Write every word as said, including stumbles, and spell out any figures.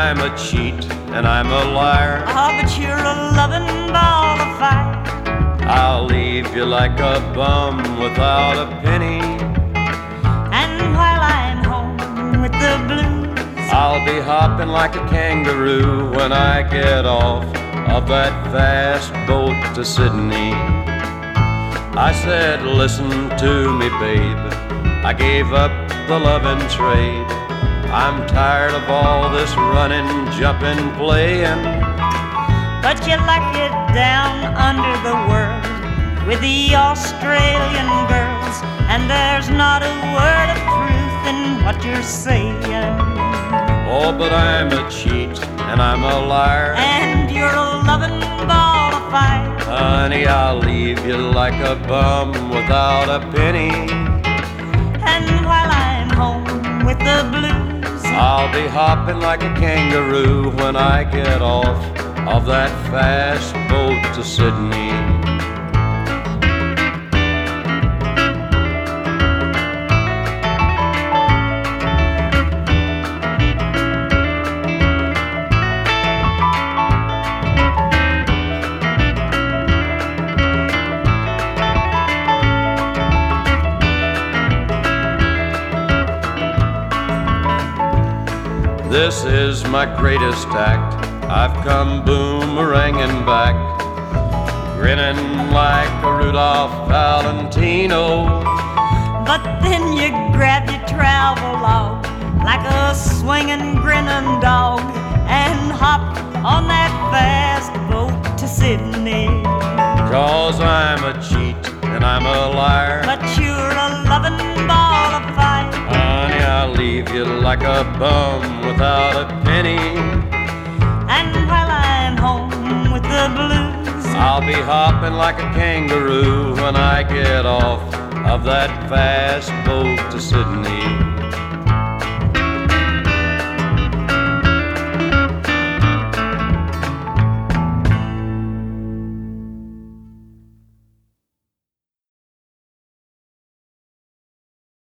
I'm a cheat and I'm a liar. Oh, but you're a loving ball of fire. I'll leave you like a bum without a penny. And while I'm home with the blues, I'll be hopping like a kangaroo when I get off of that fast boat to Sydney. I said, listen to me, babe, I gave up the loving trade. I'm tired of all this running, jumping, playing. but you like it down under the world with the Australian girls, and there's not a word of truth in what you're saying. Oh, but I'm a cheat and I'm a liar. And you're a loving ball of fire. Honey, I'll leave you like a bum without a penny. And while I'm home with the blues, I'll be hopping like a kangaroo when I get off of that fast boat to Sydney. This is my greatest act. I've come boomeranging back, grinning like a Rudolph Valentino. but then you grab your travel log like a swinging, grinning dog and hop on that fast boat to Sydney. Cause I'm a cheat and I'm a liar. But you're a loving ball of fire. Honey, I'll leave you like a bum without a penny. And while I'm home with the blues, I'll be hopping like a kangaroo when I get off of that fast boat to Sydney.